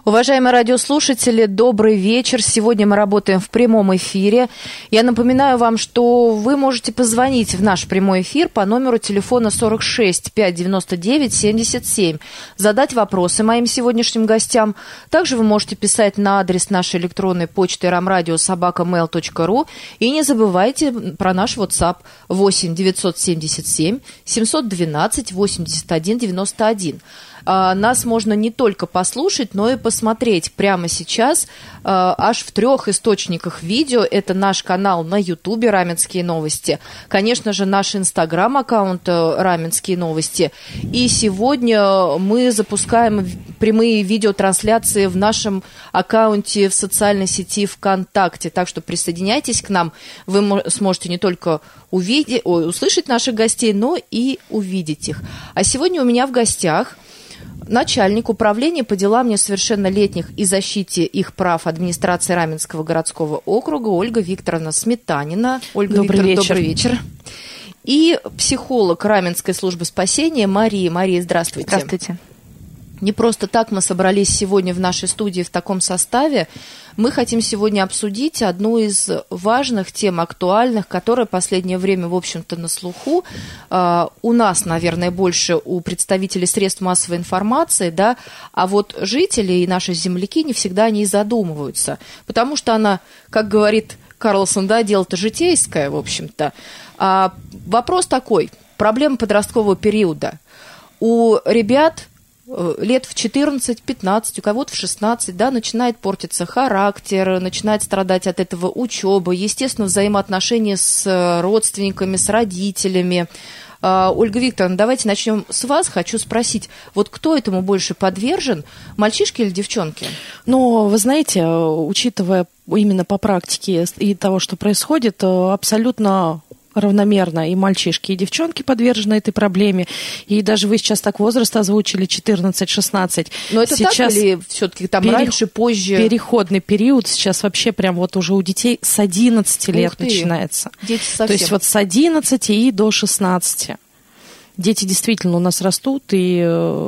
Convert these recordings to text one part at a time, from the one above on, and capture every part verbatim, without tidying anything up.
Уважаемые радиослушатели, добрый вечер. Сегодня мы работаем в прямом эфире. Я напоминаю вам, что вы можете позвонить в наш прямой эфир по номеру телефона сорок шесть пятьсот девяносто девять семьдесят семь, задать вопросы моим сегодняшним гостям. Также вы можете писать на адрес нашей электронной почты рамрадио собака мэйл точка ру. И не забывайте про наш WhatsApp восемь девятьсот семьдесят семь семьсот двенадцать восемьдесят один девяносто один. Нас можно не только послушать, но и посмотреть прямо сейчас аж в трех источниках видео. Это наш канал на Ютубе «Раменские новости», конечно же, наш Инстаграм-аккаунт «Раменские новости». И сегодня мы запускаем прямые видеотрансляции в нашем аккаунте в социальной сети ВКонтакте. Так что присоединяйтесь к нам. Вы сможете не только увидеть, ой, услышать наших гостей, но и увидеть их. А сегодня у меня в гостях начальник управления по делам несовершеннолетних и защите их прав администрации Раменского городского округа Ольга Викторовна Сметанина. Ольга добрый Викторовна, вечер. добрый вечер. И психолог Раменской службы спасения Мария. Мария, здравствуйте. Здравствуйте. Не просто так мы собрались сегодня в нашей студии в таком составе. Мы хотим сегодня обсудить одну из важных тем, актуальных, которая в последнее время, в общем-то, на слуху. Uh, у нас, наверное, больше у представителей средств массовой информации, да, а вот жители и наши земляки не всегда о ней задумываются, потому что она, как говорит Карлсон, да, дело-то житейское, в общем-то. Uh, вопрос такой, проблема подросткового периода. У ребят лет в четырнадцать-пятнадцать, у кого-то в шестнадцать, да, начинает портиться характер, начинает страдать от этого учеба, естественно, взаимоотношения с родственниками, с родителями. Ольга Викторовна, давайте начнем с вас. Хочу спросить, вот кто этому больше подвержен, мальчишки или девчонки? Ну, вы знаете, учитывая именно по практике и того, что происходит, абсолютно равномерно и мальчишки, и девчонки подвержены этой проблеме. И даже вы сейчас так возраст озвучили, четырнадцать-шестнадцать. Но это сейчас так или все-таки там перех... раньше, позже? Переходный период сейчас вообще прям вот уже у детей с одиннадцати лет начинается. Дети совсем. То есть вот с одиннадцати и до шестнадцати. Дети действительно у нас растут и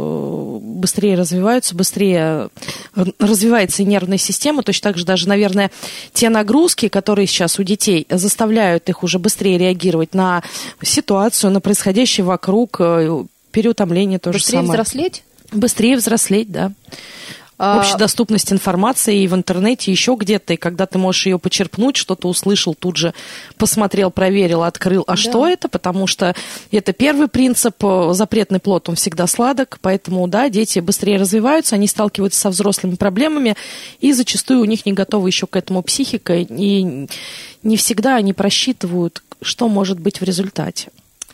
быстрее развиваются, быстрее развивается и нервная система. Точно так же даже, наверное, те нагрузки, которые сейчас у детей заставляют их уже быстрее реагировать на ситуацию, на происходящее вокруг, переутомление тоже самое. Быстрее взрослеть? Быстрее взрослеть, да. Общедоступность информации и в интернете, еще где-то, и когда ты можешь ее почерпнуть, что-то услышал, тут же посмотрел, проверил, открыл. А да. Что это? Потому что это первый принцип, запретный плод, он всегда сладок, поэтому, да, дети быстрее развиваются, они сталкиваются со взрослыми проблемами, и зачастую у них не готова еще к этому психика, и не всегда они просчитывают, что может быть в результате.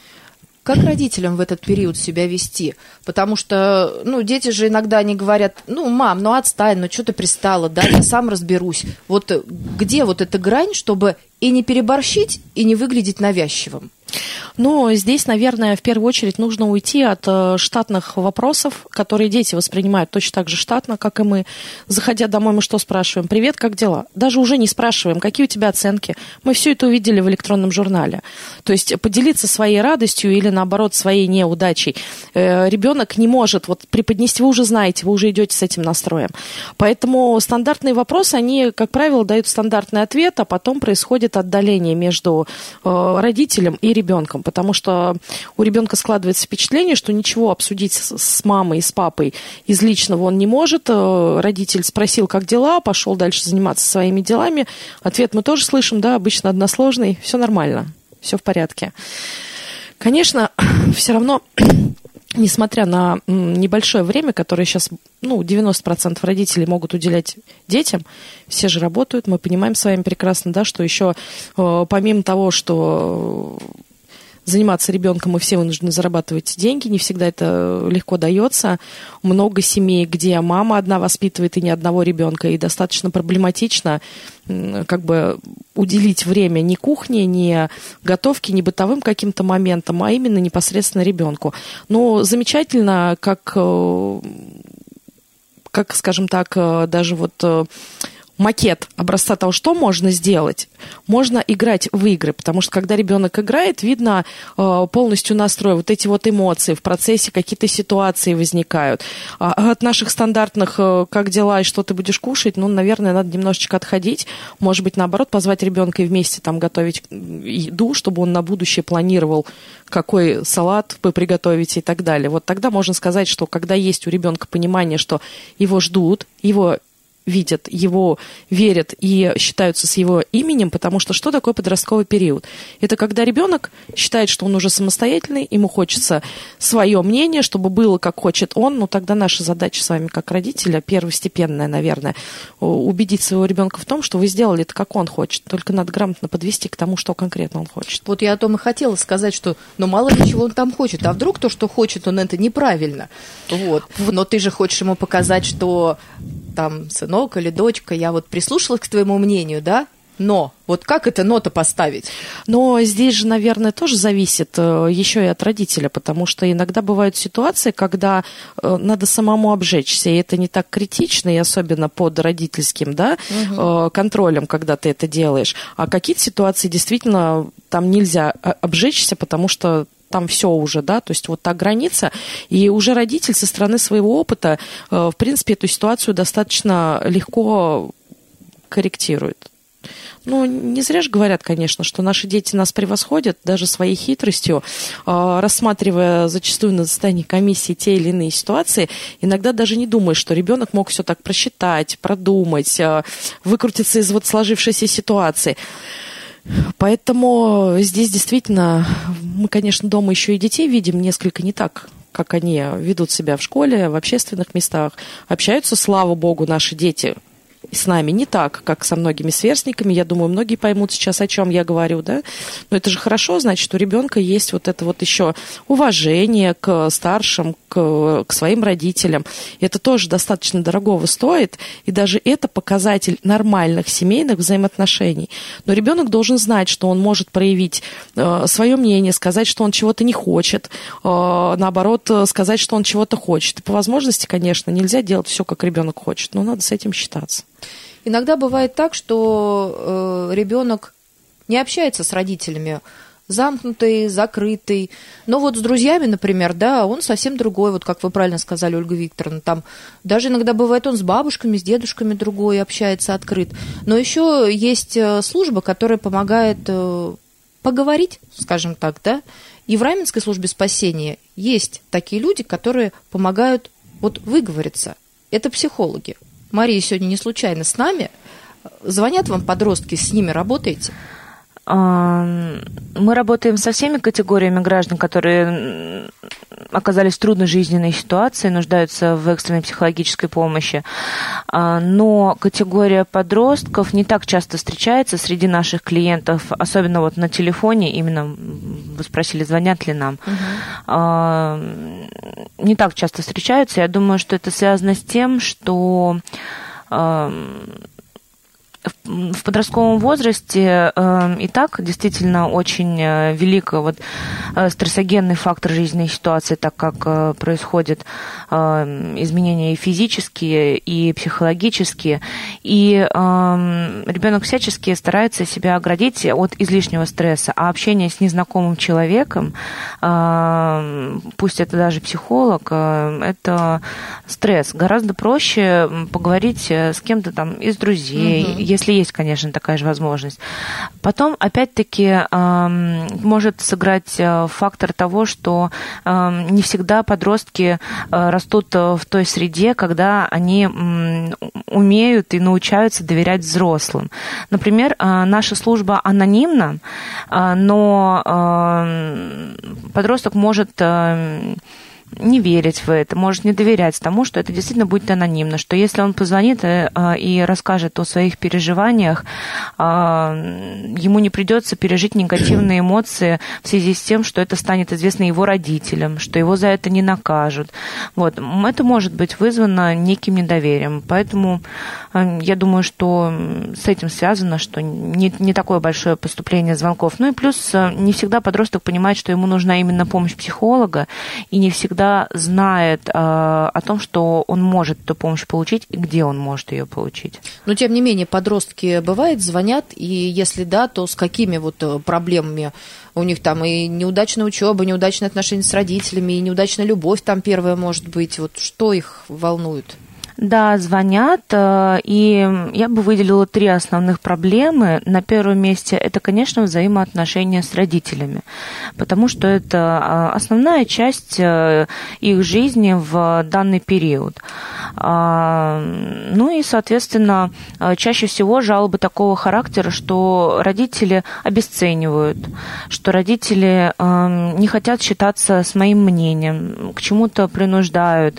Как родителям в этот период себя вести? Потому что, ну, дети же иногда они говорят, ну, мам, ну, отстань, ну, что ты пристала, да, я сам разберусь. Вот где вот эта грань, чтобы и не переборщить, и не выглядеть навязчивым? Ну, здесь, наверное, в первую очередь нужно уйти от штатных вопросов, которые дети воспринимают точно так же штатно, как и мы. Заходя домой, мы что спрашиваем? Привет, как дела? Даже уже не спрашиваем, какие у тебя оценки. Мы все это увидели в электронном журнале. То есть поделиться своей радостью или, наоборот, своей неудачей ребенок не может вот преподнести. Вы уже знаете, вы уже идете с этим настроем. Поэтому стандартные вопросы, они, как правило, дают стандартный ответ, а потом происходит отдаление между родителем и ребенком, потому что у ребенка складывается впечатление, что ничего обсудить с, с мамой и с папой из личного он не может. Родитель спросил, как дела, пошел дальше заниматься своими делами. Ответ мы тоже слышим, да, обычно односложный, все нормально, все в порядке. Конечно, все равно, несмотря на небольшое время, которое сейчас, ну, девяносто процентов родителей могут уделять детям, все же работают, мы понимаем с вами прекрасно, да, что еще помимо того, что заниматься ребенком мы все вынуждены зарабатывать деньги, не всегда это легко дается. Много семей, где мама одна воспитывает и ни одного ребенка, и достаточно проблематично как бы уделить время не кухне, не готовке, не бытовым каким-то моментам, а именно непосредственно ребенку. Но замечательно, как, как, скажем так, даже вот макет образца того, что можно сделать, можно играть в игры, потому что когда ребенок играет, видно э, полностью настрой, вот эти вот эмоции, в процессе какие-то ситуации возникают. А от наших стандартных э, «как дела» и «что ты будешь кушать», ну, наверное, надо немножечко отходить, может быть, наоборот, позвать ребенка и вместе там готовить еду, чтобы он на будущее планировал, какой салат вы приготовите и так далее. Вот тогда можно сказать, что когда есть у ребенка понимание, что его ждут, его видят, его верят и считаются с его именем, потому что что такое подростковый период? Это когда ребенок считает, что он уже самостоятельный, ему хочется свое мнение, чтобы было, как хочет он, но тогда наша задача с вами, как родителя, первостепенная, наверное, убедить своего ребенка в том, что вы сделали это, как он хочет, только надо грамотно подвести к тому, что конкретно он хочет. Вот я о том и хотела сказать, что, ну, мало ли чего он там хочет, а вдруг то, что хочет, он это неправильно. Вот. Но ты же хочешь ему показать, что там, сынок или дочка, я вот прислушалась к твоему мнению, да? Но вот как это «но»-то поставить? Но здесь же, наверное, тоже зависит еще и от родителя, потому что иногда бывают ситуации, когда надо самому обжечься, и это не так критично, и особенно под родительским, да, угу. контролем, когда ты это делаешь. А какие-то ситуации действительно там нельзя обжечься, потому что там все уже, да, то есть вот та граница, и уже родитель со стороны своего опыта, в принципе, эту ситуацию достаточно легко корректирует. Ну, не зря же говорят, конечно, что наши дети нас превосходят даже своей хитростью, рассматривая зачастую на заседании комиссии те или иные ситуации, иногда даже не думаешь, что ребенок мог все так просчитать, продумать, выкрутиться из вот сложившейся ситуации. Поэтому здесь действительно мы, конечно, дома еще и детей видим несколько не так, как они ведут себя в школе, в общественных местах. Общаются, слава богу, наши дети с нами не так, как со многими сверстниками. Я думаю, многие поймут сейчас, о чем я говорю, да. Но это же хорошо, значит, у ребенка есть вот это вот еще уважение к старшим, к, к своим родителям. И это тоже достаточно дорогого стоит, и даже это показатель нормальных семейных взаимоотношений. Но ребенок должен знать, что он может проявить э, свое мнение, сказать, что он чего-то не хочет, э, наоборот, сказать, что он чего-то хочет. И по возможности, конечно, нельзя делать все, как ребенок хочет, но надо с этим считаться. Иногда бывает так, что э, ребенок не общается с родителями, замкнутый, закрытый. Но вот с друзьями, например, да, он совсем другой, вот как вы правильно сказали, Ольга Викторовна. Там даже иногда бывает, он с бабушками, с дедушками другой общается, открыт. Но еще есть служба, которая помогает э, поговорить, скажем так, да. И в Раменской службе спасения есть такие люди, которые помогают вот выговориться. Это психологи. Мария сегодня не случайно с нами. Звонят вам подростки, с ними работаете? Мы работаем со всеми категориями граждан, которые оказались в трудной жизненной ситуации, нуждаются в экстренной психологической помощи. Но категория подростков не так часто встречается среди наших клиентов, особенно вот на телефоне, именно вы спросили, звонят ли нам. Угу. Не так часто встречаются. Я думаю, что это связано с тем, что в подростковом возрасте э, и так действительно очень э, велик вот, э, стрессогенный фактор жизненной ситуации, так как э, происходят э, изменения и физические, и психологические. И э, ребенок всячески старается себя оградить от излишнего стресса. А общение с незнакомым человеком, э, пусть это даже психолог, э, это стресс. Гораздо проще поговорить с кем-то там из друзей, mm-hmm. если есть, конечно, такая же возможность. Потом, опять-таки, может сыграть фактор того, что не всегда подростки растут в той среде, когда они умеют и научаются доверять взрослым. Например, наша служба анонимна, но подросток может не верить в это, может не доверять тому, что это действительно будет анонимно, что если он позвонит и, и расскажет о своих переживаниях, ему не придется пережить негативные эмоции в связи с тем, что это станет известно его родителям, что его за это не накажут. Вот. Это может быть вызвано неким недоверием. Поэтому я думаю, что с этим связано, что не, не такое большое поступление звонков. Ну и плюс не всегда подросток понимает, что ему нужна именно помощь психолога, и не всегда всегда знает о том, что он может эту помощь получить и где он может ее получить. Но, тем не менее, подростки, бывает, звонят, и если да, то с какими вот проблемами у них там и неудачная учеба, неудачные отношения с родителями, и неудачная любовь там первая может быть. Вот что их волнует? Да, звонят, и я бы выделила три основных проблемы. На первом месте это, конечно, взаимоотношения с родителями, потому что это основная часть их жизни в данный период. Ну и, соответственно, чаще всего жалобы такого характера, что родители обесценивают, что родители не хотят считаться с моим мнением, к чему-то принуждают,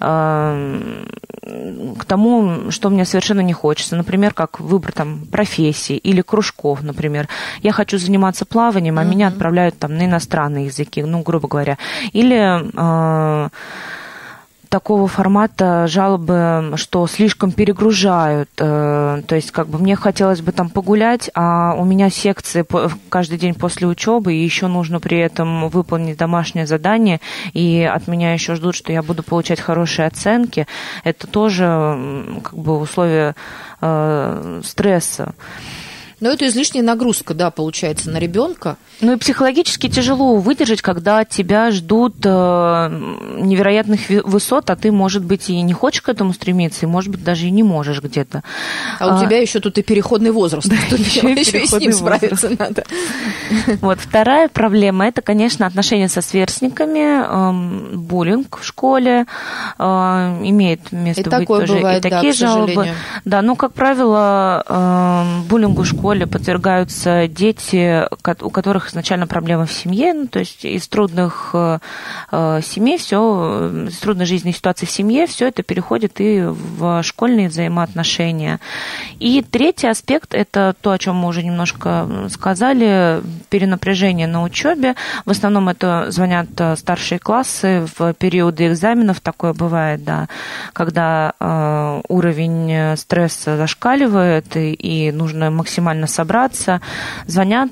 к тому, что мне совершенно не хочется. Например, как выбор там, профессии или кружков, например. Я хочу заниматься плаванием, а mm-hmm. меня отправляют там, на иностранные языки, ну, грубо говоря. Или э, такого формата жалобы, что слишком перегружают. Э, то есть, как бы мне хотелось бы там погулять, а у меня секции каждый день после учебы, и еще нужно при этом выполнить домашнее задание, и от меня еще ждут, что я буду получать хорошие оценки. Это тоже как бы условия э, стресса. Но это излишняя нагрузка, да, получается, на ребенка. Ну и психологически тяжело выдержать, когда тебя ждут э, невероятных высот, а ты, может быть, и не хочешь к этому стремиться, и, может быть, даже и не можешь где-то. А, а у тебя еще тут и переходный возраст. Да, тут еще, еще и с ним справиться надо. Вот, вторая проблема – это, конечно, отношения со сверстниками, э, буллинг в школе, э, имеет место быть тоже бывает, и такие да, жалобы. Да, ну, как правило, э, буллингу в школе подвергаются дети, у которых изначально проблемы в семье, ну, то есть из трудных э, семей, все, из трудной жизненной ситуации в семье, все это переходит и в школьные взаимоотношения. И третий аспект – это то, о чем мы уже немножко сказали, перенапряжение на учебе. В основном это звонят старшие классы в периоды экзаменов, такое бывает, да, когда э, уровень стресса зашкаливает и, и нужно максимально собраться, звонят,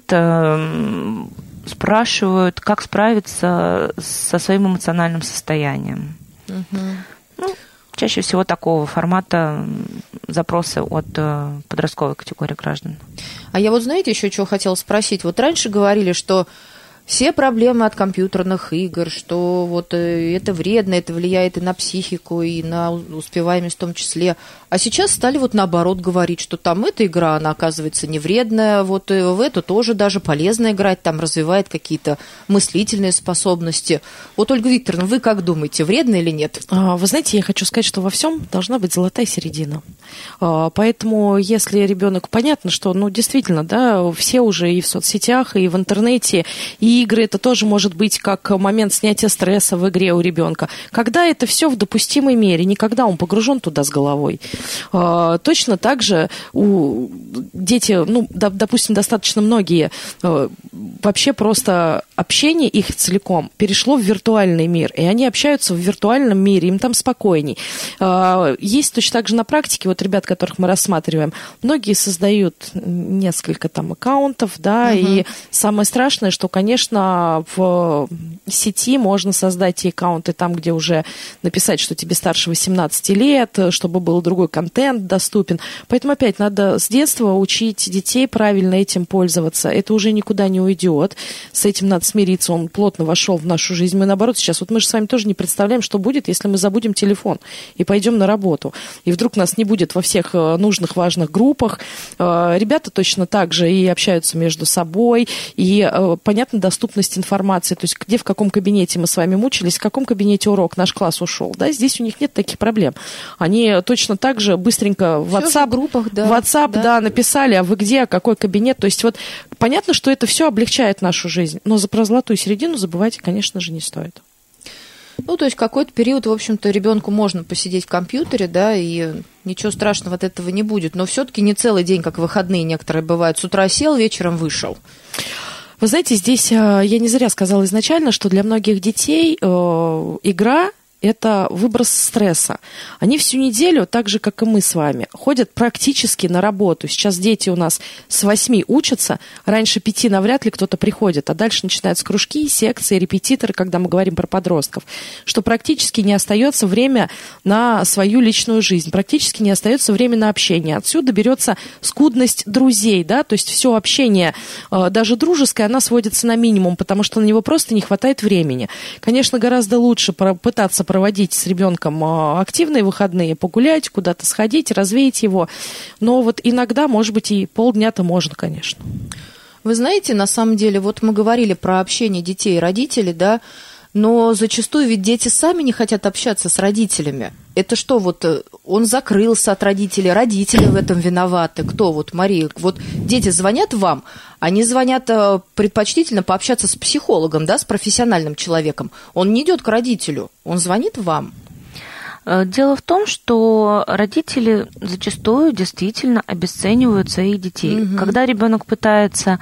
спрашивают, как справиться со своим эмоциональным состоянием. Угу. Ну, чаще всего такого формата запросы от подростковой категории граждан. А я вот, знаете, еще чего хотела спросить. Вот раньше говорили, что все проблемы от компьютерных игр, что вот это вредно, это влияет и на психику, и на успеваемость в том числе. А сейчас стали вот наоборот говорить, что там эта игра, она оказывается не вредная, вот в эту тоже даже полезно играть, там развивает какие-то мыслительные способности. Вот, Ольга Викторовна, вы как думаете, вредно или нет? Вы знаете, я хочу сказать, что во всем должна быть золотая середина. Поэтому если ребенок, понятно, что, ну, действительно, да, все уже и в соцсетях, и в интернете, и игры, это тоже может быть как момент снятия стресса в игре у ребенка. Когда это все в допустимой мере, не когда он погружен туда с головой. Точно так же у дети, ну, допустим, достаточно многие, вообще просто общение их целиком перешло в виртуальный мир, и они общаются в виртуальном мире, им там спокойней. Есть точно так же на практике, вот ребят, которых мы рассматриваем, многие создают несколько там аккаунтов, да, угу. И самое страшное, что, конечно, в сети можно создать и аккаунты там, где уже написать, что тебе старше восемнадцати лет, чтобы был другой контент доступен. Поэтому опять надо с детства учить детей правильно этим пользоваться. Это уже никуда не уйдет. С этим надо смириться. Он плотно вошел в нашу жизнь. Мы, наоборот, сейчас, вот мы же с вами тоже не представляем, что будет, если мы забудем телефон и пойдем на работу. И вдруг нас не будет во всех нужных, важных группах. Ребята точно так же и общаются между собой, и, понятно, доступность информации, то есть где, в каком кабинете мы с вами мучились, в каком кабинете урок, наш класс ушел. Да, здесь у них нет таких проблем. Они точно так же быстренько в WhatsApp, в группах, да, WhatsApp, да. Да, написали, а вы где, а какой кабинет. То есть вот понятно, что это все облегчает нашу жизнь, но за про золотую середину забывать, конечно же, не стоит. Ну, то есть какой-то период, в общем-то, ребенку можно посидеть в компьютере, да, и ничего страшного от этого не будет. Но все-таки не целый день, как выходные некоторые бывают. С утра сел, вечером вышел. Вы знаете, здесь я не зря сказала изначально, что для многих детей э, игра это выброс стресса. Они всю неделю, так же, как и мы с вами, ходят практически на работу. Сейчас дети у нас с восьми учатся, раньше пяти навряд ли кто-то приходит, а дальше начинаются кружки, секции, репетиторы, когда мы говорим про подростков, что практически не остается время на свою личную жизнь, практически не остается время на общение. Отсюда берется скудность друзей, да, то есть все общение, даже дружеское, она сводится на минимум, потому что на него просто не хватает времени. Конечно, гораздо лучше попытаться проводить с ребенком активные выходные, погулять, куда-то сходить, развеять его. Но вот иногда, может быть, и полдня-то можно, конечно. Вы знаете, на самом деле, вот мы говорили про общение детей и родителей, да, но зачастую ведь дети сами не хотят общаться с родителями. Это что, вот он закрылся от родителей, родители в этом виноваты? Кто вот, Мария? Вот дети звонят вам, они звонят предпочтительно пообщаться с психологом, да, с профессиональным человеком. Он не идет к родителю, он звонит вам. Дело в том, что родители зачастую действительно обесценивают своих детей. Угу. Когда ребенок пытается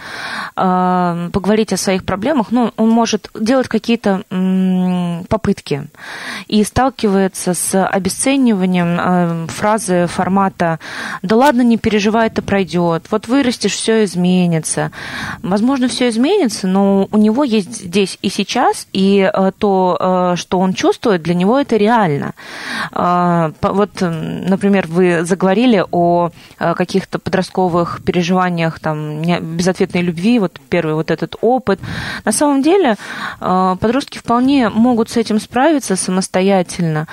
э, поговорить о своих проблемах, ну, он может делать какие-то м, попытки и сталкивается с обесцениванием э, фразы формата «да ладно, не переживай, это пройдет», «вот вырастешь, все изменится». Возможно, все изменится, но у него есть здесь и сейчас, и э, то, э, что он чувствует, для него это реально. Вот, например, вы заговорили о каких-то подростковых переживаниях, там, безответной любви, вот первый вот этот опыт. На самом деле подростки вполне могут с этим справиться самостоятельно,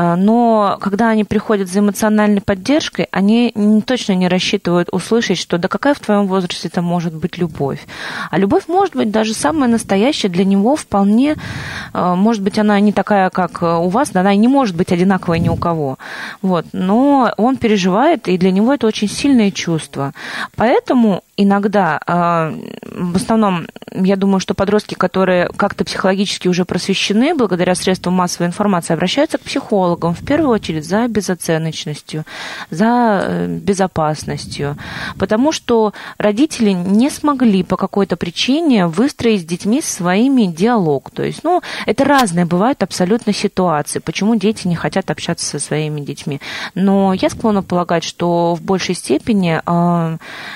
но когда они приходят за эмоциональной поддержкой, они точно не рассчитывают услышать, что да какая в твоем возрасте это может быть любовь. А любовь может быть даже самая настоящая, для него вполне, может быть, она не такая, как у вас, да, она не может быть одинаковой ни у кого. Вот. Но он переживает, и для него это очень сильное чувство. Поэтому иногда, в основном, я думаю, что подростки, которые как-то психологически уже просвещены, благодаря средствам массовой информации, обращаются к психологам, в первую очередь, за безоценочностью, за безопасностью. Потому что родители не смогли по какой-то причине выстроить с детьми своими диалог. То есть, ну, это разные бывают абсолютно ситуации, почему дети не хотят общаться со своими детьми. Но я склонна полагать, что в большей степени э,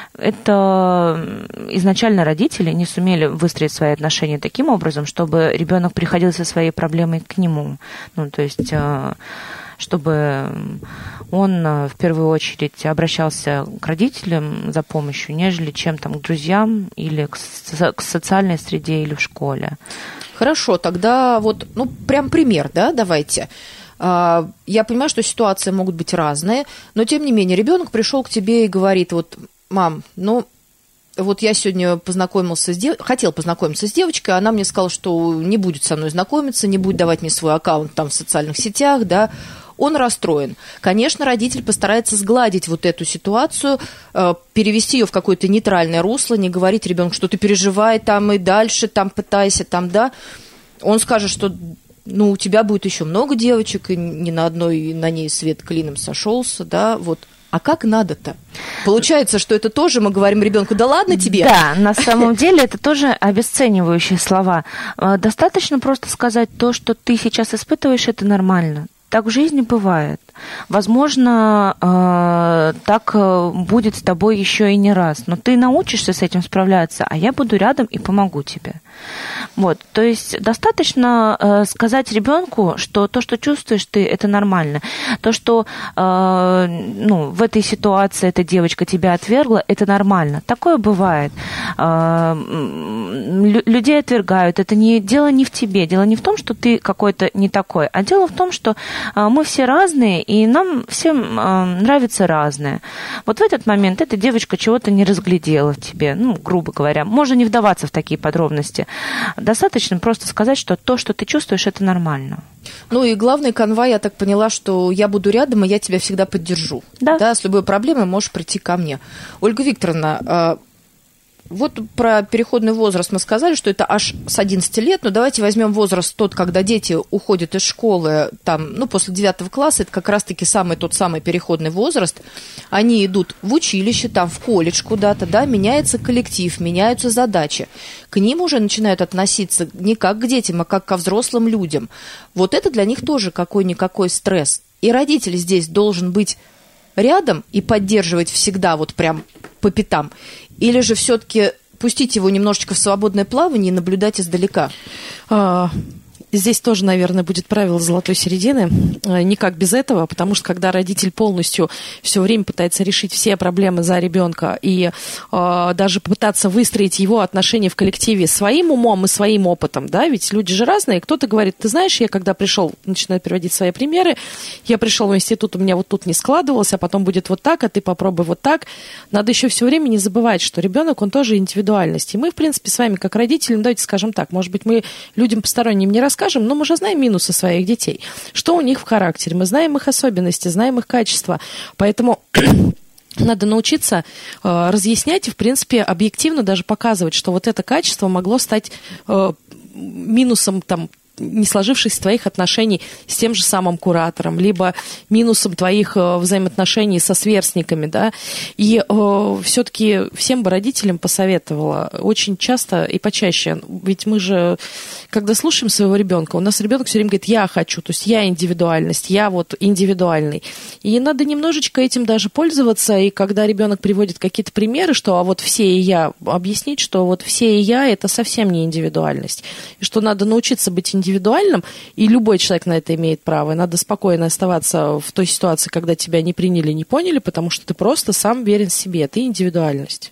это изначально родители не сумели выстроить свои отношения таким образом, чтобы ребенок приходил со своей проблемой к нему. Ну, то есть, э, чтобы он в первую очередь обращался к родителям за помощью, нежели чем там к друзьям или к, со- к социальной среде или в школе. Хорошо, тогда вот, ну, прям пример, да, давайте. Я понимаю, что ситуации могут быть разные, но тем не менее ребенок пришел к тебе и говорит: вот, мам, ну, вот я сегодня познакомился с дев... хотел познакомиться с девочкой, она мне сказала, что не будет со мной знакомиться, не будет давать мне свой аккаунт там в социальных сетях, да. Он расстроен. Конечно, родитель постарается сгладить вот эту ситуацию, перевести ее в какое-то нейтральное русло, не говорить ребенку, что ты переживай там и дальше, там пытайся, там, да. Он скажет, что ну, у тебя будет еще много девочек, и ни на одной на ней свет клином сошелся, да, вот. А как надо-то? Получается, что это тоже мы говорим ребенку: да ладно тебе. Да, на самом деле это тоже обесценивающие слова. Достаточно просто сказать: то, что ты сейчас испытываешь, это нормально. Так в жизни бывает. Возможно, так будет с тобой еще и не раз. Но ты научишься с этим справляться, а я буду рядом и помогу тебе. Вот, то есть достаточно сказать ребенку, что то, что чувствуешь ты, это нормально. То, что ну, в этой ситуации эта девочка тебя отвергла, это нормально. Такое бывает. Людей отвергают. Это не, дело не в тебе. Дело не в том, что ты какой-то не такой, а дело в том, что мы все разные, и нам всем нравится разное. Вот в этот момент эта девочка чего-то не разглядела в тебе, ну, грубо говоря. Можно не вдаваться в такие подробности. Достаточно просто сказать, что то, что ты чувствуешь, это нормально. Ну и главный канва, я так поняла, что я буду рядом, и я тебя всегда поддержу. Да. Да, с любой проблемой можешь прийти ко мне. Ольга Викторовна, Вот про переходный возраст мы сказали, что это аж с одиннадцати лет, но давайте возьмем возраст тот, когда дети уходят из школы, там, ну, после девятого класса, это как раз-таки самый тот самый переходный возраст. Они идут в училище, там, в колледж куда-то, да, меняется коллектив, меняются задачи. К ним уже начинают относиться не как к детям, а как ко взрослым людям. Вот это для них тоже какой-никакой стресс. И родитель здесь должен быть рядом и поддерживать всегда вот прям по пятам. Или же все-таки пустить его немножечко в свободное плавание и наблюдать издалека? А, здесь тоже, наверное, будет правило золотой середины. Никак без этого, потому что когда родитель полностью все время пытается решить все проблемы за ребенка и а, даже пытаться выстроить его отношения в коллективе своим умом и своим опытом, да, ведь люди же разные. Кто-то говорит, ты знаешь, я когда пришел, начинаю приводить свои примеры, я пришел в институт, у меня вот тут не складывалось, а потом будет вот так, а ты попробуй вот так. Надо еще все время не забывать, что ребенок, он тоже индивидуальность. И мы, в принципе, с вами, как родители, ну, давайте скажем так, может быть, мы людям посторонним не расскажем, но мы же знаем минусы своих детей. Что у них в характере? Мы знаем их особенности, знаем их качества. Поэтому надо научиться э, разъяснять и, в принципе, объективно даже показывать, что вот это качество могло стать э, минусом там, не сложившихся твоих отношений с тем же самым куратором, либо минусом твоих э, взаимоотношений со сверстниками, да, и э, все-таки всем бы родителям посоветовала очень часто и почаще, ведь мы же, когда слушаем своего ребенка, у нас ребенок все время говорит, я хочу, то есть я индивидуальность, я вот индивидуальный, и надо немножечко этим даже пользоваться, и когда ребенок приводит какие-то примеры, что а вот все и я, объяснить, что вот все и я это совсем не индивидуальность, и что надо научиться быть индивидуальным, индивидуальным, и любой человек на это имеет право. И надо спокойно оставаться в той ситуации, когда тебя не приняли, не поняли, потому что ты просто сам верен себе, ты индивидуальность.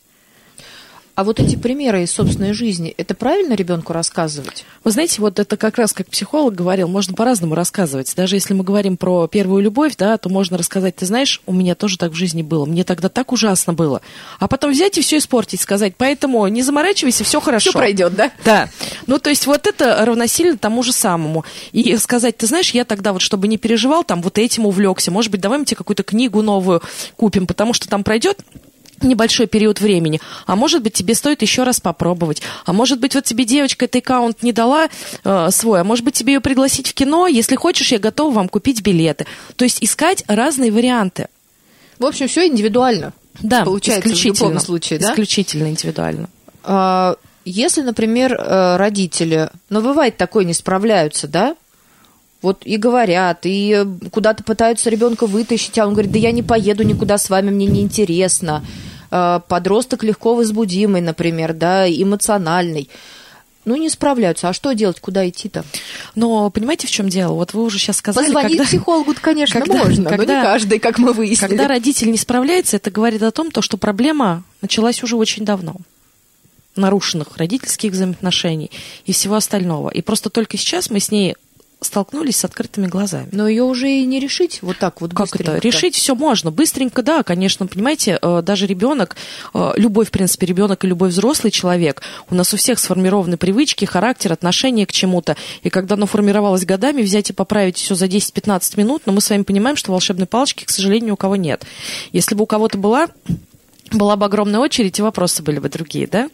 А вот эти примеры из собственной жизни, это правильно ребенку рассказывать? Вы знаете, вот это как раз, как психолог говорил, можно по-разному рассказывать. Даже если мы говорим про первую любовь, да, то можно рассказать, ты знаешь, у меня тоже так в жизни было, мне тогда так ужасно было. А потом взять и все испортить, сказать, поэтому не заморачивайся, все хорошо. Все пройдет, да? Да. Ну, то есть вот это равносильно тому же самому. И сказать, ты знаешь, я тогда вот, чтобы не переживал, там вот этим увлекся, может быть, давай мы тебе какую-то книгу новую купим, потому что там пройдет небольшой период времени, а может быть, тебе стоит еще раз попробовать, а может быть, вот тебе девочка этот аккаунт не дала э, свой, а может быть, тебе ее пригласить в кино, если хочешь, я готова вам купить билеты. То есть искать разные варианты. В общем, все индивидуально. Да, получается, исключительно, в любом случае, да? Исключительно индивидуально. А, если, например, родители, ну, бывает такое, не справляются, да? Вот и говорят, и куда-то пытаются ребенка вытащить, а он говорит, да я не поеду никуда с вами, мне неинтересно. Подросток легко возбудимый, например, да, эмоциональный. Ну, не справляются. А что делать, куда идти-то? Но понимаете, в чем дело? Вот вы уже сейчас сказали... Позвонить когда... психологу, конечно, когда... можно, когда... но не каждый, как мы выяснили. Когда родитель не справляется, это говорит о том, что проблема началась уже очень давно. Нарушенных родительских взаимоотношений и всего остального. И просто только сейчас мы с ней столкнулись с открытыми глазами. Но ее уже и не решить вот так вот быстренько. Как это? Решить все можно. Быстренько, да, конечно, понимаете, даже ребенок, любой, в принципе, ребенок и любой взрослый человек, у нас у всех сформированы привычки, характер, отношение к чему-то. И когда оно формировалось годами, взять и поправить все за десять-пятнадцать минут, но мы с вами понимаем, что волшебной палочки, к сожалению, ни у кого нет. Если бы у кого-то была, была бы огромная очередь, и вопросы были бы другие, да?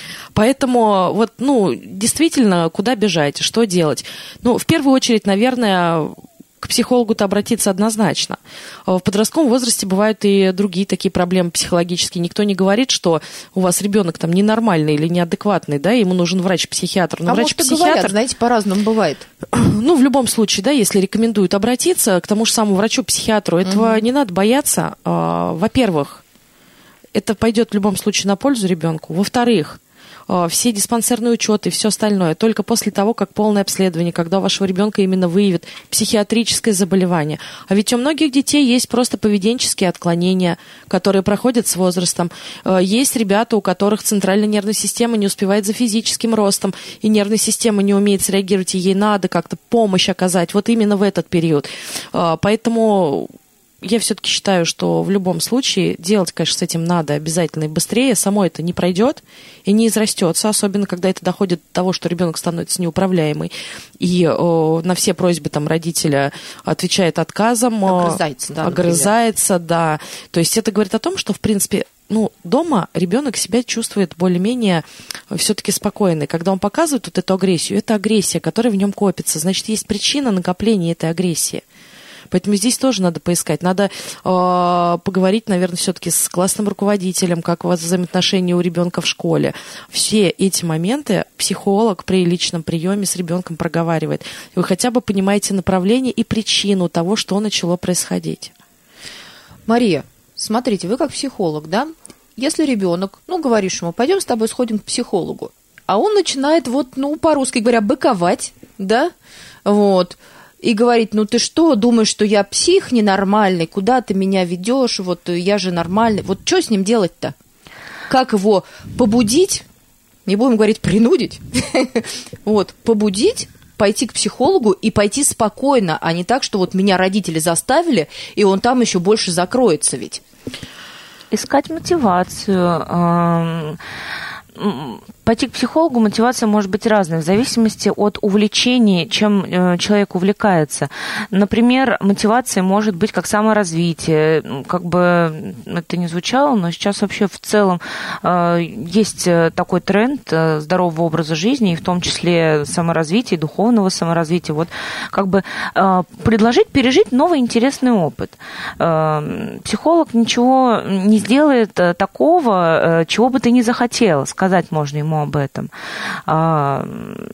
Поэтому вот, ну, действительно, куда бежать, что делать? Ну, в первую очередь, наверное, к психологу-то обратиться однозначно. В подростковом возрасте бывают и другие такие проблемы психологические. Никто не говорит, что у вас ребенок там ненормальный или неадекватный, да, ему нужен врач-психиатр. Но а врач-психиатр, может, и говорят, знаете, по-разному бывает. Ну, в любом случае, да, если рекомендуют обратиться к тому же самому врачу-психиатру, этого угу. не надо бояться. Во-первых, это пойдет в любом случае на пользу ребенку. Во-вторых, все диспансерные учеты и все остальное только после того, как полное обследование, когда у вашего ребенка именно выявят психиатрическое заболевание. А ведь у многих детей есть просто поведенческие отклонения, которые проходят с возрастом. Есть ребята, у которых центральная нервная система не успевает за физическим ростом, и нервная система не умеет среагировать, и ей надо как-то помощь оказать вот именно в этот период. Поэтому... Я все-таки считаю, что в любом случае делать, конечно, с этим надо обязательно и быстрее. Само это не пройдет и не израстется, особенно когда это доходит до того, что ребенок становится неуправляемый. И о, на все просьбы там, родителя отвечает отказом. Огрызается, да, огрызается, да. То есть это говорит о том, что, в принципе, ну, дома ребенок себя чувствует более-менее все-таки спокойно. Когда он показывает вот эту агрессию, это агрессия, которая в нем копится. Значит, есть причина накопления этой агрессии. Поэтому здесь тоже надо поискать. Надо э, поговорить, наверное, все-таки с классным руководителем, как у вас взаимоотношения у ребенка в школе. Все эти моменты психолог при личном приеме с ребенком проговаривает. И вы хотя бы понимаете направление и причину того, что начало происходить. Мария, смотрите, вы как психолог, да? Если ребенок, ну, говоришь ему, пойдем с тобой сходим к психологу, а он начинает вот, ну, по-русски говоря, быковать, да, вот, и говорит, ну, ты что, думаешь, что я псих ненормальный, куда ты меня ведешь, вот, я же нормальный, вот, что с ним делать-то? Как его побудить, не будем говорить принудить, вот, побудить, пойти к психологу и пойти спокойно, а не так, что вот меня родители заставили, и он там еще больше закроется ведь. Искать мотивацию. Пойти к психологу мотивация может быть разной, в зависимости от увлечений, чем э, человек увлекается. Например, мотивация может быть как саморазвитие. Как бы это ни звучало, но сейчас вообще в целом э, есть такой тренд э, здорового образа жизни, и в том числе саморазвития, духовного саморазвития. Вот как бы э, предложить пережить новый интересный опыт. Э, психолог ничего не сделает такого, э, чего бы ты ни захотел. Сказать можно ему об этом. А,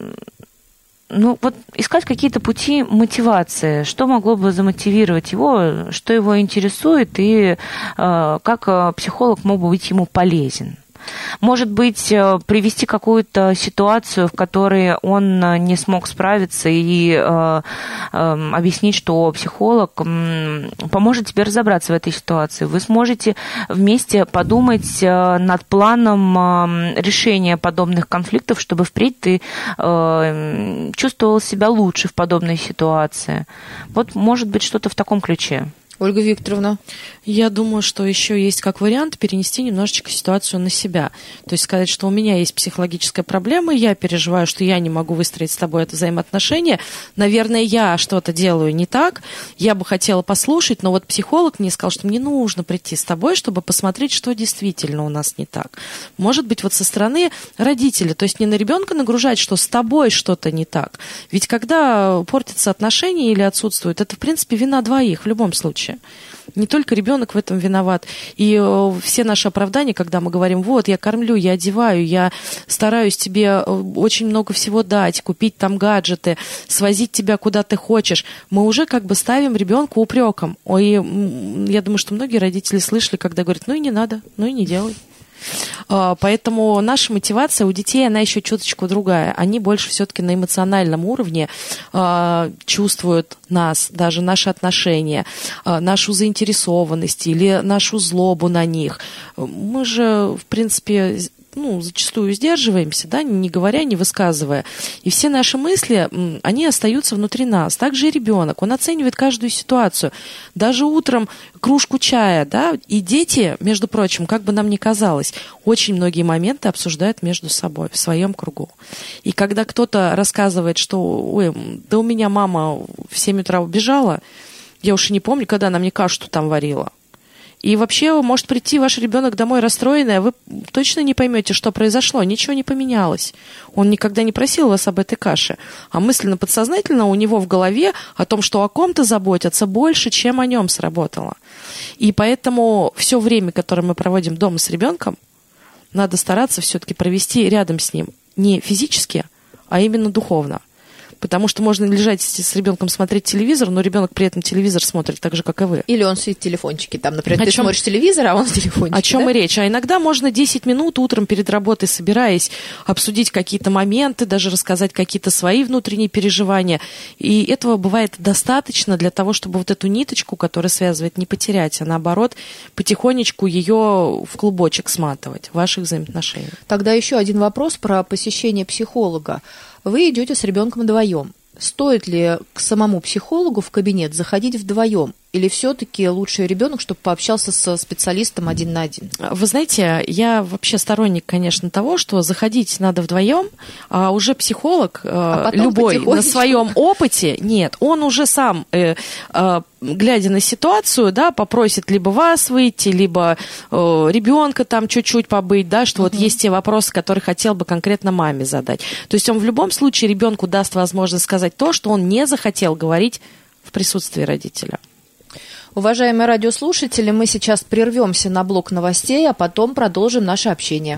ну, вот искать какие-то пути мотивации, что могло бы замотивировать его, что его интересует, и а, как психолог мог бы быть ему полезен. Может быть, привести какую-то ситуацию, в которой он не смог справиться, и э, э, объяснить, что психолог э, поможет тебе разобраться в этой ситуации. Вы сможете вместе подумать э, над планом э, решения подобных конфликтов, чтобы впредь ты э, чувствовал себя лучше в подобной ситуации. Вот, может быть, что-то в таком ключе. Ольга Викторовна? Я думаю, что еще есть как вариант перенести немножечко ситуацию на себя. То есть сказать, что у меня есть психологическая проблема, я переживаю, что я не могу выстроить с тобой это взаимоотношение. Наверное, я что-то делаю не так, я бы хотела послушать, но вот психолог мне сказал, что мне нужно прийти с тобой, чтобы посмотреть, что действительно у нас не так. Может быть, вот со стороны родителей, то есть не на ребенка нагружать, что с тобой что-то не так. Ведь когда портятся отношения или отсутствуют, это, в принципе, вина двоих в любом случае. Не только ребенок в этом виноват. И э, все наши оправдания, когда мы говорим, вот, я кормлю, я одеваю, я стараюсь тебе очень много всего дать, купить там гаджеты, свозить тебя куда ты хочешь, мы уже как бы ставим ребенка упреком. Ой, я думаю, что многие родители слышали, когда говорят, ну и не надо, ну и не делай. Поэтому наша мотивация у детей, она еще чуточку другая. Они больше все-таки на эмоциональном уровне э, чувствуют нас, даже наши отношения, э, нашу заинтересованность или нашу злобу на них. Мы же, в принципе, ну, зачастую сдерживаемся, да, не говоря, не высказывая. И все наши мысли, они остаются внутри нас. Также и ребенок, он оценивает каждую ситуацию. Даже утром кружку чая, да, и дети, между прочим, как бы нам ни казалось, очень многие моменты обсуждают между собой в своем кругу. И когда кто-то рассказывает, что, ой, да у меня мама в семь утра убежала, я уж и не помню, когда она мне кашу там варила. И вообще может прийти ваш ребенок домой расстроенный, а вы точно не поймете, что произошло, ничего не поменялось. Он никогда не просил вас об этой каше. А мысленно-подсознательно у него в голове о том, что о ком-то заботятся больше, чем о нем сработало. И поэтому все время, которое мы проводим дома с ребенком, надо стараться все-таки провести рядом с ним. Не физически, а именно духовно. Потому что можно лежать с ребенком, смотреть телевизор, но ребенок при этом телевизор смотрит так же, как и вы. Или он сидит в телефончике. Там, например, о ты чем... смотришь телевизор, а он в телефончике. О чем да? и речь. А иногда можно десять минут утром перед работой, собираясь, обсудить какие-то моменты, даже рассказать какие-то свои внутренние переживания. И этого бывает достаточно для того, чтобы вот эту ниточку, которая связывает, не потерять, а наоборот, потихонечку ее в клубочек сматывать в ваших взаимоотношениях. Тогда еще один вопрос про посещение психолога. Вы идете с ребенком вдвоем. Стоит ли к самому психологу в кабинет заходить вдвоем? или все-таки лучше ребенок, чтобы пообщался со специалистом один на один? Вы знаете, я вообще сторонник, конечно, того, что заходить надо вдвоем, а уже психолог а любой на своем опыте, нет, он уже сам, э, э, глядя на ситуацию, да, попросит либо вас выйти, либо э, ребенка там чуть-чуть побыть, да, что uh-huh. вот есть те вопросы, которые хотел бы конкретно маме задать. То есть он в любом случае ребенку даст возможность сказать то, что он не захотел говорить в присутствии родителя. Уважаемые радиослушатели, мы сейчас прервемся на блок новостей, а потом продолжим наше общение.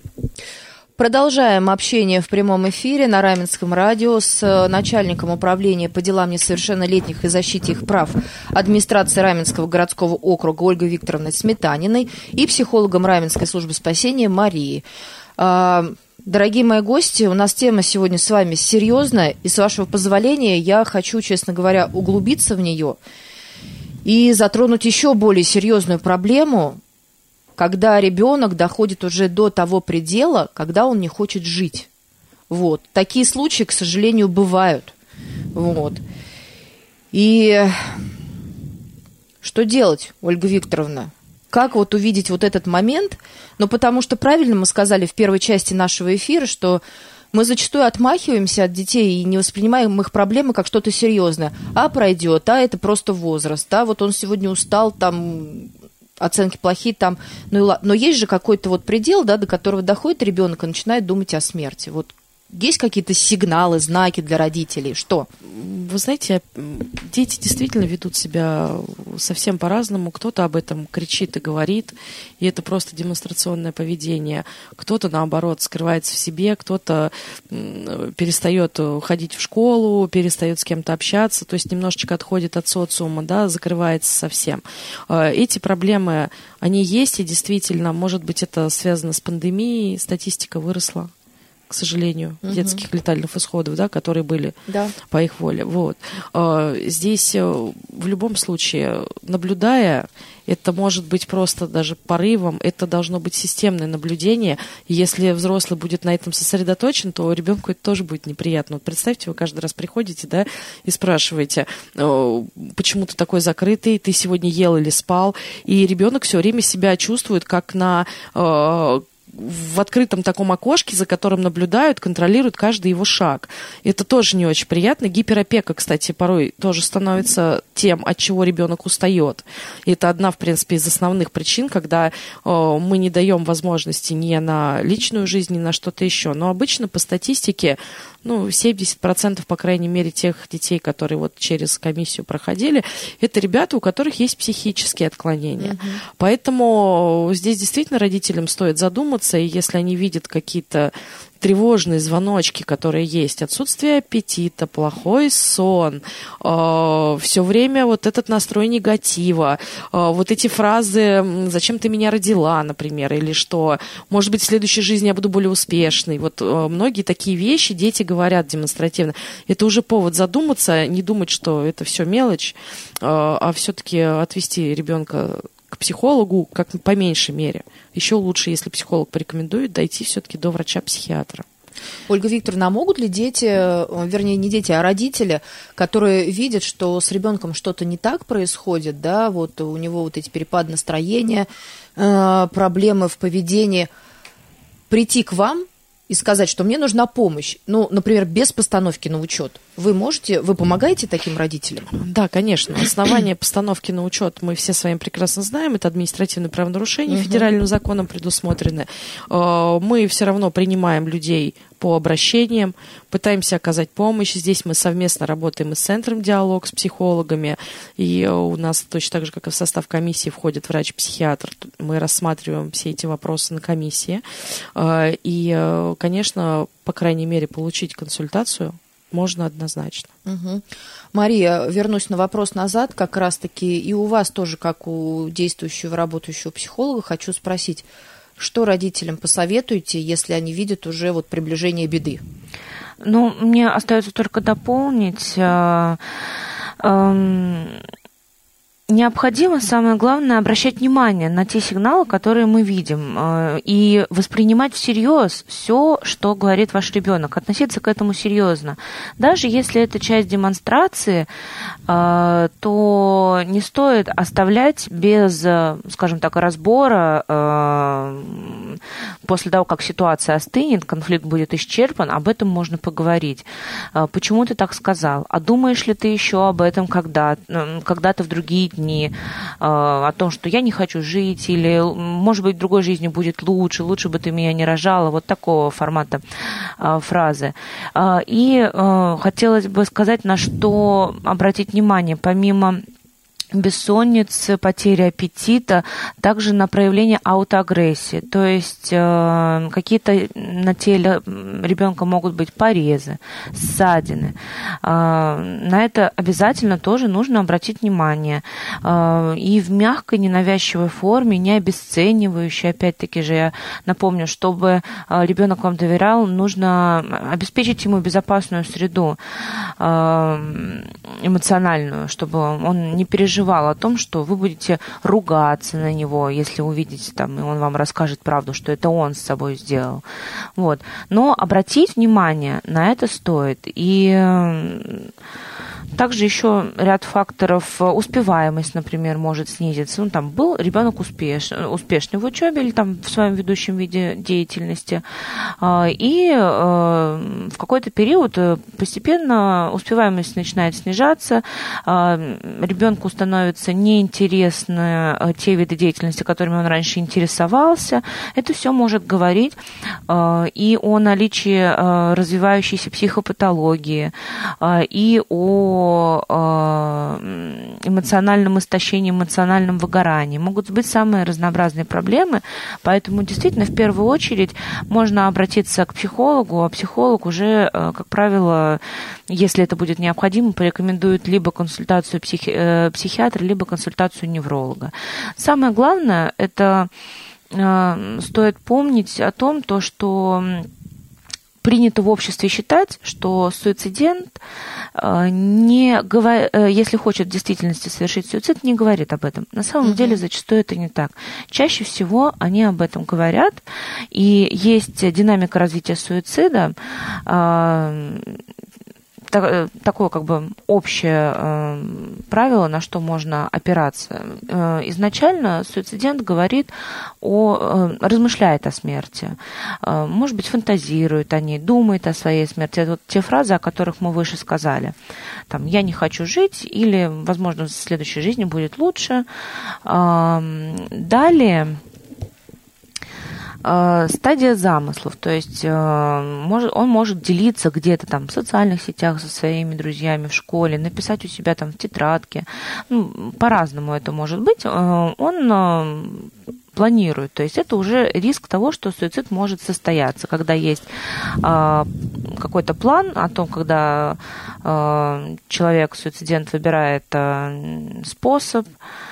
Продолжаем общение в прямом эфире на Раменском радио с начальником управления по делам несовершеннолетних и защите их прав администрации Раменского городского округа Ольгой Викторовной Сметаниной и психологом Раменской службы спасения Марией. Дорогие мои гости, у нас тема сегодня с вами серьезная, и с вашего позволения я хочу, честно говоря, углубиться в нее и затронуть еще более серьезную проблему, когда ребенок доходит уже до того предела, когда он не хочет жить. Вот. Такие случаи, к сожалению, бывают. Вот. И что делать, Ольга Викторовна? Как вот увидеть вот этот момент? Ну, потому что правильно мы сказали в первой части нашего эфира, что мы зачастую отмахиваемся от детей и не воспринимаем их проблемы как что-то серьезное. А пройдет, а это просто возраст. Да, вот он сегодня устал, там оценки плохие, там, ну и ладно. Но есть же какой-то вот предел, да, до которого доходит ребенок и начинает думать о смерти. Вот есть какие-то сигналы, знаки для родителей? Что? Вы знаете, дети действительно ведут себя совсем по-разному. Кто-то об этом кричит и говорит, и это просто демонстрационное поведение. Кто-то, наоборот, скрывается в себе, кто-то перестает ходить в школу, перестает с кем-то общаться, то есть немножечко отходит от социума, да, закрывается совсем. Эти проблемы, они есть, и действительно, может быть, это связано с пандемией, статистика выросла, к сожалению, угу. детских летальных исходов, да, которые были да. по их воле. Вот. Здесь в любом случае, наблюдая, это может быть просто даже порывом, это должно быть системное наблюдение. И если взрослый будет на этом сосредоточен, то ребенку это тоже будет неприятно. Вот представьте, вы каждый раз приходите, да, и спрашиваете, почему ты такой закрытый, ты сегодня ел или спал, и ребенок все время себя чувствует как на в открытом таком окошке, за которым наблюдают, контролируют каждый его шаг. Это тоже не очень приятно. Гиперопека, кстати, порой тоже становится тем, от чего ребенок устает. И это одна, в принципе, из основных причин, когда э, мы не даем возможности ни на личную жизнь, ни на что-то еще. Но обычно по статистике, ну, семьдесят процентов, по крайней мере, тех детей, которые вот через комиссию проходили, это ребята, у которых есть психические отклонения. Mm-hmm. Поэтому здесь действительно родителям стоит задуматься, и если они видят какие-то тревожные звоночки, которые есть, отсутствие аппетита, плохой сон, э, все время вот этот настрой негатива, э, вот эти фразы «зачем ты меня родила», например, или что «может быть, в следующей жизни я буду более успешной». Вот э, многие такие вещи дети говорят демонстративно. Это уже повод задуматься, не думать, что это все мелочь, э, а все-таки отвести ребенка к психологу, как по меньшей мере. Еще лучше, если психолог порекомендует, дойти все-таки до врача-психиатра. Ольга Викторовна, а могут ли дети, вернее, не дети, а родители, которые видят, что с ребенком что-то не так происходит, да, вот у него вот эти перепады настроения, проблемы в поведении, прийти к вам и сказать, что мне нужна помощь, ну, например, без постановки на учет? Вы можете, вы помогаете таким родителям? Да, конечно. Основание постановки на учет мы все с вами прекрасно знаем. Это административное правонарушение, угу. федеральным законом предусмотрены. Мы все равно принимаем людей по обращениям, пытаемся оказать помощь. Здесь мы совместно работаем и с Центром «Диалог», с психологами. И у нас точно так же, как и в состав комиссии, входит врач-психиатр. Мы рассматриваем все эти вопросы на комиссии. И, конечно, по крайней мере, получить консультацию можно однозначно. Угу. Мария, вернусь на вопрос назад, как раз-таки и у вас тоже, как у действующего, работающего психолога, хочу спросить, что родителям посоветуете, если они видят уже вот приближение беды? Ну, мне остается только дополнить. необходимо, самое главное, обращать внимание на те сигналы, которые мы видим, и воспринимать всерьез все, что говорит ваш ребенок, относиться к этому серьезно. Даже если это часть демонстрации, то не стоит оставлять без, скажем так, разбора после того, как ситуация остынет, конфликт будет исчерпан, об этом можно поговорить. Почему ты так сказал? А думаешь ли ты еще об этом когда, когда-то в другие дни, о том, что я не хочу жить, или, может быть, в другой жизни будет лучше, лучше бы ты меня не рожала, вот такого формата фразы. И хотелось бы сказать, на что обратить внимание, помимо бессонницы, потери аппетита, также на проявление аутоагрессии. То есть э, какие-то на теле ребенка могут быть порезы, ссадины. Э, на это обязательно тоже нужно обратить внимание. Э, и в мягкой, ненавязчивой форме, не обесценивающей. Опять-таки же я напомню, чтобы ребенок вам доверял, нужно обеспечить ему безопасную среду э, эмоциональную, чтобы он не переживал о том, что вы будете ругаться на него, если увидите там, и он вам расскажет правду, что это он с собой сделал. Вот. Но обратить внимание на это стоит. И также еще ряд факторов. Успеваемость, например, может снизиться. Ну, там был ребенок успеш, успешный в учебе или там в своем ведущем виде деятельности. И в какой-то период постепенно успеваемость начинает снижаться. Ребенку становится неинтересны те виды деятельности, которыми он раньше интересовался. Это все может говорить и о наличии развивающейся психопатологии, и о эмоциональном истощении, эмоциональном выгорании. Могут быть самые разнообразные проблемы, поэтому действительно в первую очередь можно обратиться к психологу, а психолог уже, как правило, если это будет необходимо, порекомендует либо консультацию психи- психиатра, либо консультацию невролога. Самое главное, это стоит помнить о том, то, что принято в обществе считать, что суицидент, не говор... если хочет в действительности совершить суицид, не говорит об этом. На самом mm-hmm. деле зачастую это не так. Чаще всего они об этом говорят, и есть динамика развития суицида, такое как бы общее э, правило, на что можно опираться. Э, изначально суицидент говорит о, э, размышляет о смерти, э, может быть, фантазирует о ней, думает о своей смерти. Это вот те фразы, о которых мы выше сказали. Там, «я не хочу жить» или, возможно, в следующей жизни будет лучше. Э, далее... Стадия замыслов, то есть он может делиться где-то там в социальных сетях со своими друзьями, в школе, написать у себя там в тетрадке, ну, по-разному это может быть, он планирует, то есть это уже риск того, что суицид может состояться, когда есть какой-то план о том, когда человек, суицидент, выбирает способ,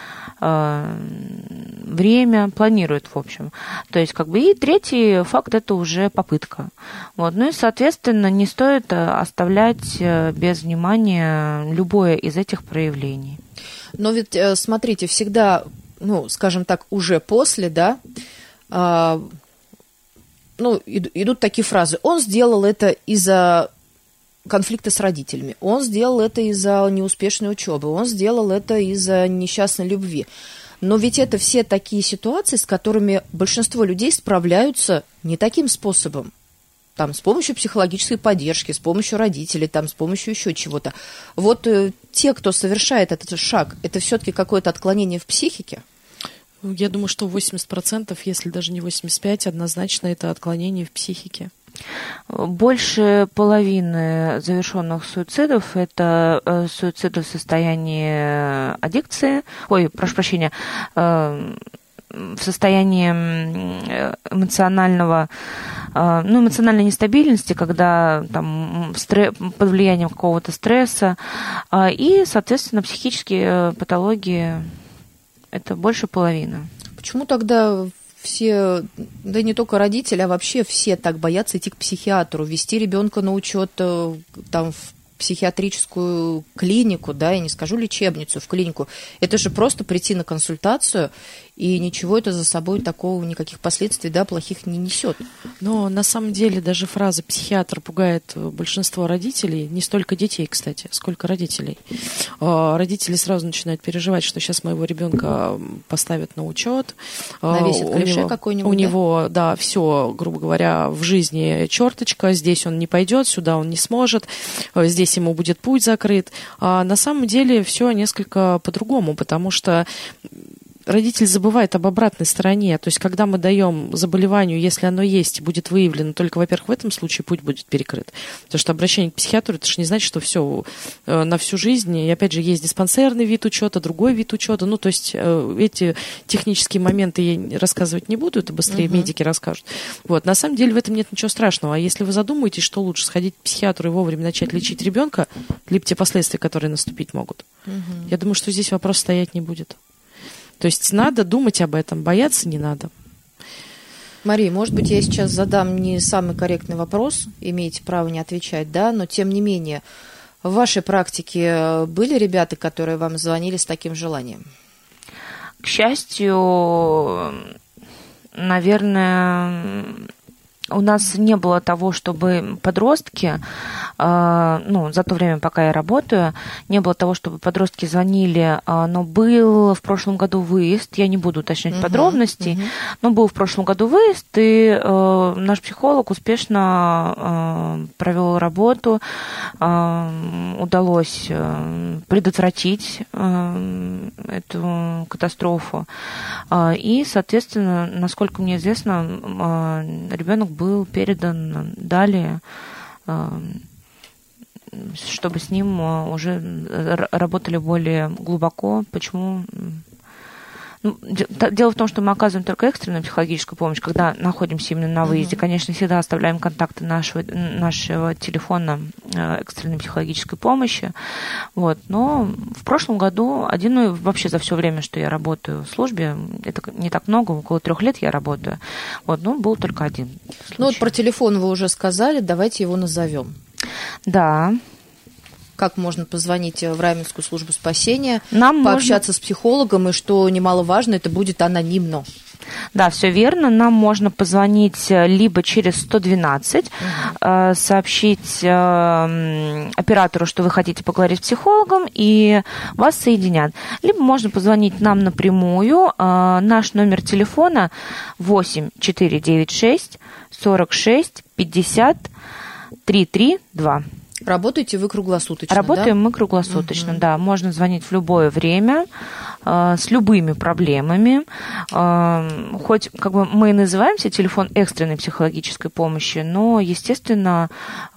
время, планирует, в общем. То есть, как бы, и третий факт – это уже попытка. Вот. Ну и, соответственно, не стоит оставлять без внимания любое из этих проявлений. Но ведь, смотрите, всегда, ну, скажем так, уже после, да, а, ну, идут такие фразы. Он сделал это из-за конфликта с родителями. Он сделал это из-за неуспешной учебы. Он сделал это из-за несчастной любви. Но ведь это все такие ситуации, с которыми большинство людей справляются не таким способом. Там, с помощью психологической поддержки, с помощью родителей, там, с помощью еще чего-то. Вот э, те, кто совершает этот шаг, это все-таки какое-то отклонение в психике? Я думаю, что восемьдесят процентов, если даже не восемьдесят пять процентов, однозначно это отклонение в психике. Больше половины завершенных суицидов – это суициды в состоянии аддикции, ой, прошу прощения, в состоянии эмоционального, ну, эмоциональной нестабильности, когда там стресс, под влиянием какого-то стресса, и, соответственно, психические патологии – это больше половины. Почему тогда все, да не только родители, а вообще все так боятся идти к психиатру, вести ребенка на учет там в психиатрическую клинику, да, я не скажу лечебницу, в клинику. Это же просто прийти на консультацию, и ничего это за собой такого, никаких последствий, да, плохих не несет. Но на самом деле даже фраза «психиатр» пугает большинство родителей, не столько детей, кстати, сколько родителей. Родители сразу начинают переживать, что сейчас моего ребенка поставят на учет. Навесят клише какой-нибудь, У да? него, да, все, грубо говоря, в жизни черточка, здесь он не пойдет, сюда он не сможет, здесь ему будет путь закрыт. А на самом деле все несколько по-другому, потому что родитель забывает об обратной стороне. То есть, когда мы даем заболеванию, если оно есть, будет выявлено, только, во-первых, в этом случае путь будет перекрыт. Потому что обращение к психиатру, это же не значит, что все на всю жизнь. И, опять же, есть диспансерный вид учета, другой вид учета. Ну, то есть, эти технические моменты я рассказывать не буду, это быстрее uh-huh. медики расскажут. Вот. На самом деле, в этом нет ничего страшного. А если вы задумаетесь, что лучше, сходить к психиатру и вовремя начать лечить ребенка, либо те последствия, которые наступить могут, uh-huh. я думаю, что здесь вопрос стоять не будет. То есть надо думать об этом, бояться не надо. Мария, может быть, я сейчас задам не самый корректный вопрос, имеете право не отвечать, да, но тем не менее, в вашей практике были ребята, которые вам звонили с таким желанием? К счастью, наверное, у нас не было того, чтобы подростки, э, ну, за то время, пока я работаю, не было того, чтобы подростки звонили, э, но был в прошлом году выезд, я не буду уточнять uh-huh, подробностей, uh-huh. но был в прошлом году выезд, и э, наш психолог успешно э, провел работу, э, удалось э, предотвратить э, эту катастрофу, э, и, соответственно, насколько мне известно, э, ребенок был передан далее, чтобы с ним уже работали более глубоко. Почему? Ну, дело в том, что мы оказываем только экстренную психологическую помощь, когда находимся именно на выезде. Uh-huh. Конечно, всегда оставляем контакты нашего, нашего телефона экстренной психологической помощи. Вот. Но в прошлом году, один, ну, вообще за все время, что я работаю в службе, это не так много, около трех лет я работаю, вот, ну, был только один случай. Ну, вот про телефон вы уже сказали, давайте его назовем. Да. Как можно позвонить в Раменскую службу спасения, Нам пообщаться можно... с психологом, и, что немаловажно, это будет анонимно. Да, все верно. Нам можно позвонить либо через сто двенадцать, uh-huh. э, сообщить э, оператору, что вы хотите поговорить с психологом, и вас соединят. Либо можно позвонить нам напрямую. Э, наш номер телефона восемь четыре девять шесть сорок шесть пятьдесят тридцать три два. Работаете вы круглосуточно, Работаем да? мы круглосуточно, угу. да. Можно звонить в любое время, э, с любыми проблемами. Э, хоть как бы мы и называемся телефон экстренной психологической помощи, но, естественно,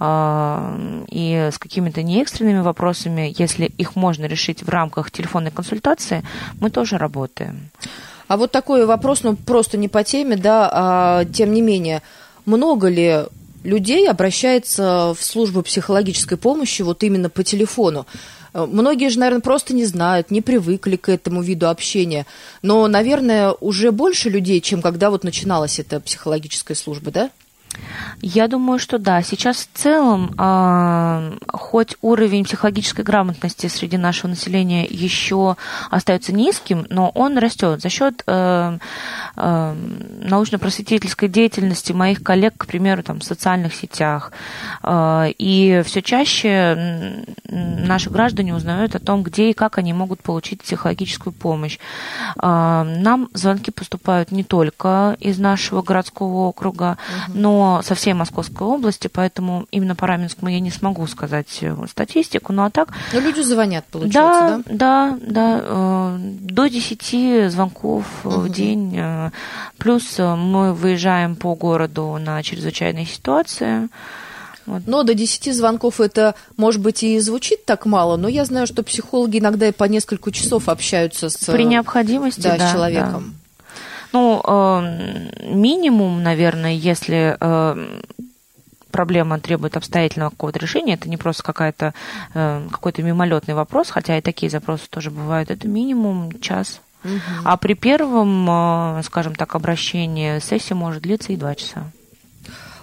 э, и с какими-то неэкстренными вопросами, если их можно решить в рамках телефонной консультации, мы тоже работаем. А вот такой вопрос, ну, просто не по теме, да, а тем не менее, много ли людей обращается в службу психологической помощи вот именно по телефону? Многие же, наверное, просто не знают, не привыкли к этому виду общения. Но, наверное, уже больше людей, чем когда вот начиналась эта психологическая служба, да? Я думаю, что да. Сейчас в целом, э, хоть уровень психологической грамотности среди нашего населения еще остается низким, но он растет за счет э, э, научно-просветительской деятельности моих коллег, к примеру, там, в социальных сетях. Э, и все чаще наши граждане узнают о том, где и как они могут получить психологическую помощь. Э, нам звонки поступают не только из нашего городского округа, угу. но со всей Московской области, поэтому именно по Раменскому я не смогу сказать статистику, ну а так... Но люди звонят, получается, да? Да, да, да, до десяти звонков угу. в день, плюс мы выезжаем по городу на чрезвычайные ситуации. Вот. Но до десяти звонков это, может быть, и звучит так мало, но я знаю, что психологи иногда и по несколько часов общаются с, При необходимости, да, да, с человеком. Да. Ну, э, минимум, наверное, если э, проблема требует обстоятельного какого-то решения, это не просто какая-то, э, какой-то мимолетный вопрос, хотя и такие запросы тоже бывают, это минимум час. Угу. А при первом, э, скажем так, обращении сессия может длиться и два часа.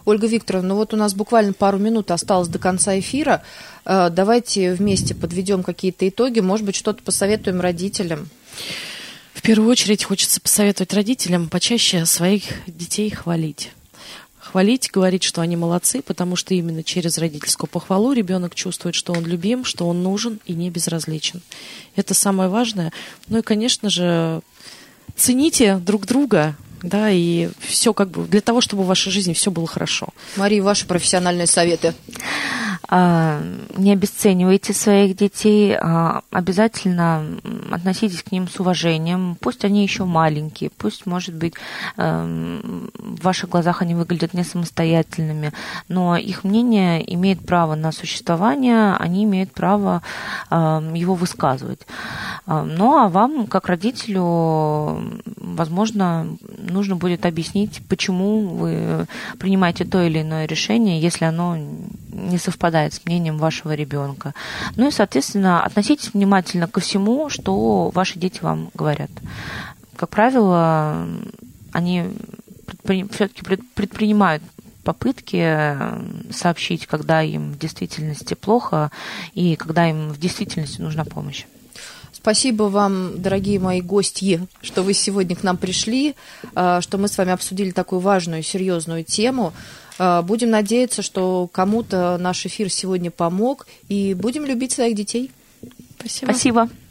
Ольга Викторовна, ну вот у нас буквально пару минут осталось до конца эфира. Давайте вместе подведем какие-то итоги, может быть, что-то посоветуем родителям. В первую очередь хочется посоветовать родителям почаще своих детей хвалить. Хвалить, говорить, что они молодцы, потому что именно через родительскую похвалу ребенок чувствует, что он любим, что он нужен и не безразличен. Это самое важное. Ну и, конечно же, цените друг друга, да, и все как бы для того, чтобы в вашей жизни все было хорошо. Мария, ваши профессиональные советы. Не обесценивайте своих детей, обязательно относитесь к ним с уважением. Пусть они еще маленькие, пусть, может быть, в ваших глазах они выглядят не самостоятельными, но их мнение имеет право на существование, они имеют право его высказывать. Ну, а вам, как родителю, возможно, нужно будет объяснить, почему вы принимаете то или иное решение, если оно не совпадает с мнением вашего ребенка. Ну и, соответственно, относитесь внимательно ко всему, что ваши дети вам говорят. Как правило, они предпри... все-таки предпринимают попытки сообщить, когда им в действительности плохо и когда им в действительности нужна помощь. Спасибо вам, дорогие мои гости, что вы сегодня к нам пришли, что мы с вами обсудили такую важную, серьезную тему. Будем надеяться, что кому-то наш эфир сегодня помог, и будем любить своих детей. Спасибо. Спасибо.